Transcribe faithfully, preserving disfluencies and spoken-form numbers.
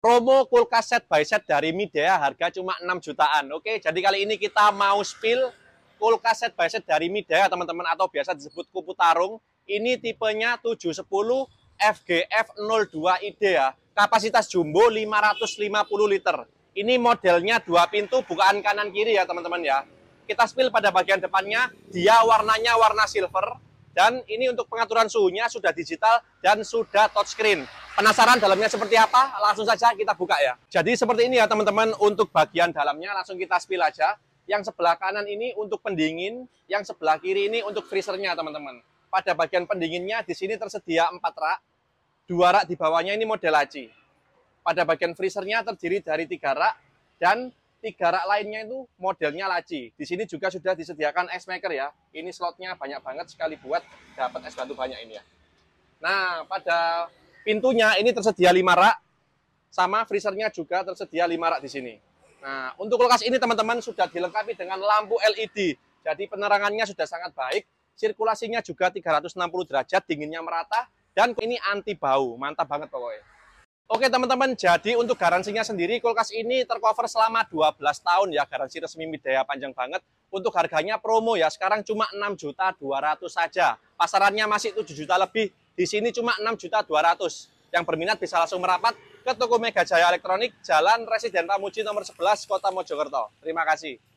Promo kulkas set by set dari Midea harga cuma enam jutaan. Oke, jadi kali ini kita mau spill kulkas set by set dari Midea, teman-teman, atau biasa disebut kupu tarung. Ini tipenya tujuh sepuluh F G F nol dua I D ya. Kapasitas jumbo lima ratus lima puluh liter. Ini modelnya dua pintu, bukaan kanan kiri ya, teman-teman ya. Kita spill pada bagian depannya, dia warnanya warna silver. Dan ini untuk pengaturan suhunya sudah digital dan sudah touchscreen. Penasaran dalamnya seperti apa? Langsung saja kita buka ya. Jadi seperti ini ya teman-teman untuk bagian dalamnya. Langsung kita spill aja. Yang sebelah kanan ini untuk pendingin, yang sebelah kiri ini untuk freezernya teman-teman. Pada bagian pendinginnya di sini tersedia empat rak. Dua rak di bawahnya ini model laci. Pada bagian freezernya terdiri dari tiga rak dan tiga rak lainnya itu modelnya laci. Di sini juga sudah disediakan ice maker ya. Ini slotnya banyak banget sekali buat dapat es batu banyak ini ya. Nah, pada pintunya ini tersedia lima rak, sama freezernya juga tersedia lima rak di sini. Nah, untuk kulkas ini teman-teman sudah dilengkapi dengan lampu L E D. Jadi penerangannya sudah sangat baik, sirkulasinya juga tiga ratus enam puluh derajat, dinginnya merata, dan ini anti bau. Mantap banget pokoknya. Oke teman-teman, jadi untuk garansinya sendiri kulkas ini tercover selama dua belas tahun ya, garansi resmi Midea panjang banget. Untuk harganya promo ya, sekarang cuma enam juta dua ratus saja. Pasarannya masih tujuh juta lebih, di sini cuma enam juta dua ratus. Yang berminat bisa langsung merapat ke toko Mega Jaya Elektronik, Jalan Residen Pamuji nomor sebelas, Kota Mojokerto. Terima kasih.